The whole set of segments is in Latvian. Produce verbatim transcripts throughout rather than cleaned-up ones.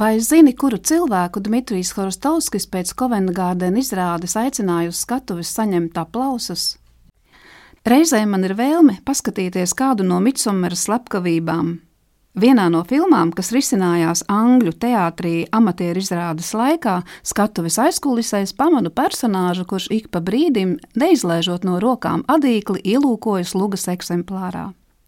Vai zini, kuru cilvēku Dmitrijs Horostovskis pēc Covent Garden izrādes aicināja uz skatuves saņemt aplausus? Reizēm man ir vēlme paskatīties kādu no Midsomeras slepkavībām. Vienā no filmām, kas risinājās Angļu teātrī amatieru izrādes laikā, skatuves aizkulisēs pamanu personāžu, kurš ik pa brīdim, neizlaižot no rokām adīkli, ielūkojas lugas eksemplārā.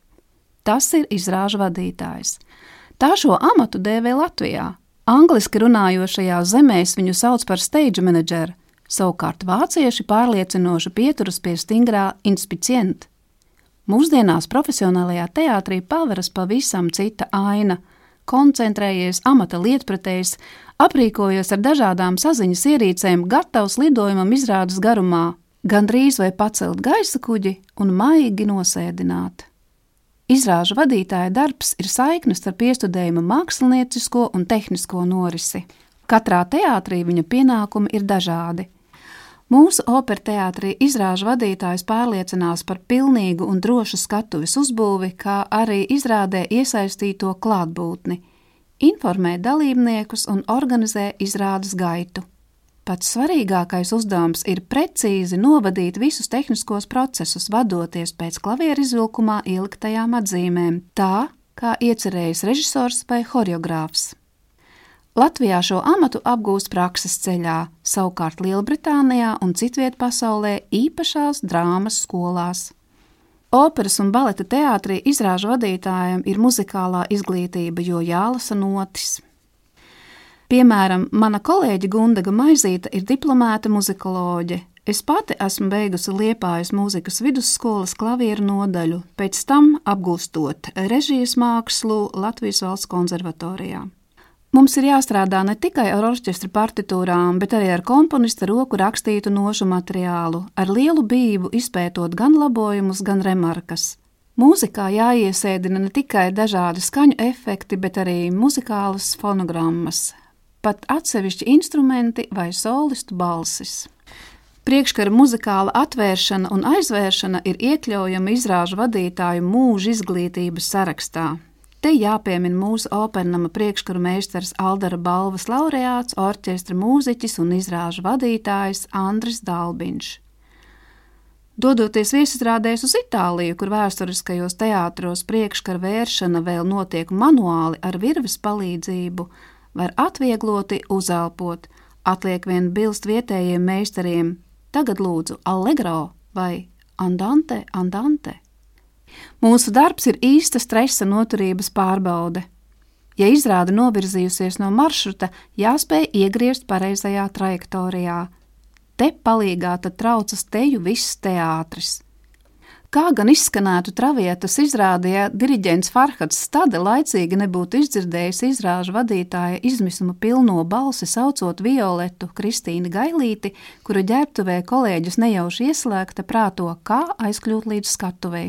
Tas ir izrāžu vadītājs. Tā šo amatu dēvē Latvijā. Angliski runājošajās zemēs viņu sauc par stage manager, savukārt vācieši pārliecinoši pieturas pie stingrā inspicient. Mūsdienās profesionālajā teātrī paveras pavisam cita aina. Koncentrējies amata lietpratējs, aprīkojies ar dažādām saziņas ierīcēm, gatavs lidojumam izrādes garumā, gandrīz vai pacelt gaisa kuģi un maigi nosēdināt. Izrāžu vadītāja darbs ir saiknes starp iestudējuma māksliniecisko un tehnisko norisi. Katrā teātrī viņa pienākumi ir dažādi. Mūsu operteātrī izrāžu vadītājs pārliecinās par pilnīgu un drošu skatuves uzbūvi, kā arī izrādē iesaistīto klātbūtni, informē dalībniekus un organizē izrādes gaitu. Pats svarīgākais uzdevums ir precīzi novadīt visus tehniskos procesus, vadoties pēc klavieru izvilkumā ieliktajām atzīmēm, tā, kā iecerējis režisors vai horeogrāfs. Latvijā šo amatu apgūst prakses ceļā, savukārt Lielbritānijā un citviet pasaulē īpašās drāmas skolās. Operas un baleta teātrī izrāžu vadītājiem ir muzikālā izglītība, jo jālasa notis. Piemēram, mana kolēģe Gundaga Maizīte ir diplomēta muzikoloģe. Es pati esmu beigusi Liepājas mūzikas vidusskolas klavieru nodaļu, pēc tam apgūstot režijas mākslu Latvijas Valsts konservatorijā. Mums ir jāstrādā ne tikai ar orķestra partitūrām, bet arī ar komponista roku rakstītu nošu materiālu, ar lielu bību izpētot gan labojumus, gan remarkas. Mūzikā jāiesēdina ne tikai dažādi skaņu efekti, bet arī muzikālas fonogrammas, pat atsevišķi instrumenti vai solistu balsis. Priekškara muzikāla atvēršana un aizvēršana ir iekļaujama izrāžu vadītāju mūža izglītības sarakstā. Te jāpiemina mūsu opernama priekškaru meistars Aldara balvas laureāts, orķestra mūziķis un izrāžu vadītājs Andris Dalbiņš. Dodoties viesizrādēs uz Itāliju, kur vēsturiskajos teātros priekškara vēršana vēl notiek manuāli ar virves palīdzību, var atviegloti uzelpot, atliek vien bilst vietējiem meistariem, tagad lūdzu allegro vai andante, andante. Mūsu darbs ir īsta stresa noturības pārbaude. Ja izrāde novirzījusies no maršruta, jāspēj iegriezt pareizajā trajektorijā. Te palīgā tad traucas teju viss teātris. Kā gan izskanētu Travietas izrādē, ja diriģents Farhads Stade laicīgi nebūtu izdzirdējis izrāžu vadītāja izmisuma pilno balsi saucot Violetu Kristīni Gailīti, kura ģērbtuvē kolēģus nejauši ieslēgta prāto, kā aizkļūt līdz skatuvei.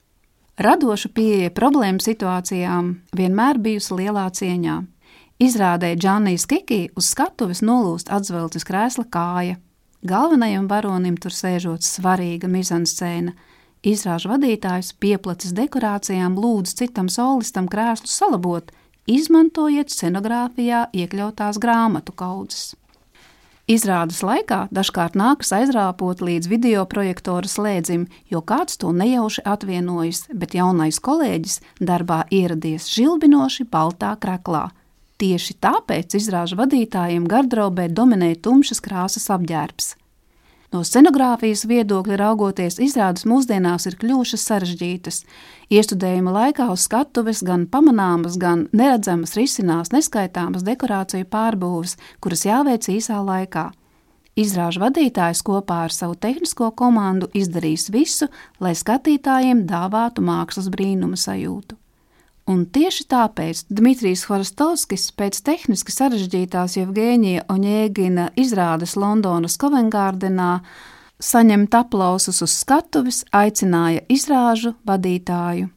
Radoša pieeja problēmu situācijām vienmēr bijusi lielā cieņā. Izrādē Džannijs Kiki uz skatuves nolūst atzveltes krēsla kāja. Galvenajam varonim tur sēžot svarīga mizanscēna. Izrāžu vadītājs pieplacis dekorācijām lūdz citam solistam krēslu salabot, izmantojiet scenogrāfijā iekļautās grāmatu kaudzes. Izrādes laikā dažkārt nākas aizrāpot līdz videoprojektora slēdzim, jo kāds to nejauši atvienojas, bet jaunais kolēģis darbā ieradies žilbinoši baltā kraklā. Tieši tāpēc izrāžu vadītājiem gardrobē dominē tumšas krāsas apģērbs. No scenogrāfijas viedokļa raugoties, izrādes mūsdienās ir kļuvušas sarežģītas. Iestudējuma laikā uz skatuves gan pamanāmas, gan neredzamas risinās neskaitāmas dekorāciju pārbūves, kuras jāveic īsā laikā. Izrāžu vadītājs kopā ar savu tehnisko komandu izdarīs visu, lai skatītājiem dāvātu mākslas brīnuma sajūtu. Un tieši tāpēc Dmitrijs Horostovskis pēc tehniski sarežģītās Jevgeņija Oņēgina izrādes Londonas Covent Gardenā saņemt aplausus uz skatuves aicināja izrāžu vadītāju.